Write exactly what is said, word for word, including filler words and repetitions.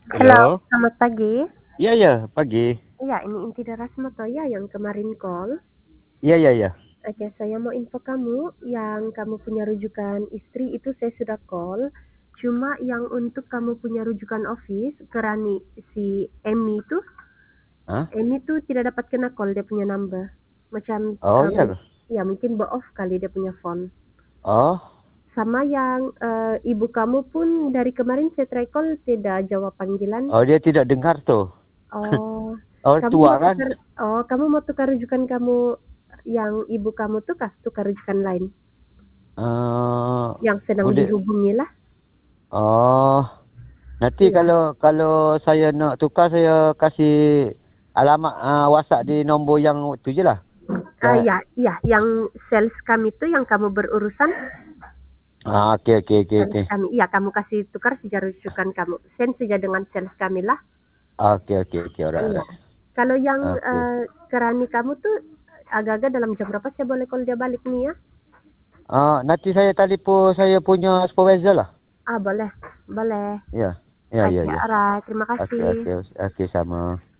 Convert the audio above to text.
Halo, Halo. selamat pagi. Iya iya, pagi. Iya, ini Inti Darasmata ya yang kemarin call. Iya iya iya. Oke, saya mau info kamu yang kamu punya rujukan istri itu saya sudah call. Cuma yang untuk kamu punya rujukan office, kerani si Emmy itu, Hah? Emmy itu tidak dapat kena call dia punya number. Macam, Oh uh, iya loh. ya mungkin bo off kali dia punya phone. Oh. Sama yang uh, ibu kamu pun dari kemarin saya try call tidak jawab panggilan. Oh dia tidak dengar tuh. Oh, Oh kamu tua mau kan? tukar, oh, kamu mau tukar rujukan kamu yang ibu kamu tuh kah tukar rujukan lain Eh yang sedang boleh. dihubungi lah. Oh, nanti Iya. kalau kalau saya nak tukar saya kasih alamat uh, WhatsApp di nombor yang tu je lah. Ah, Yang ya, iya, yang sales kami itu yang kamu berurusan, ah okey okey okey sales okey. kami. Iya, kamu kasih tukar saja rujukan kamu. Send saja dengan sales kami lah. Okey okey okey alright Iya. alright. Kalau yang Okey. uh, kerani kamu tuh agak-agak dalam jam berapa saya boleh call dia balik nih ya? Ah nanti saya telefon saya punya supervisor lah. Ah, boleh. Boleh. Ya. Ya ya Oke, ya. alright. Terima Okey kasih. okey okey sama.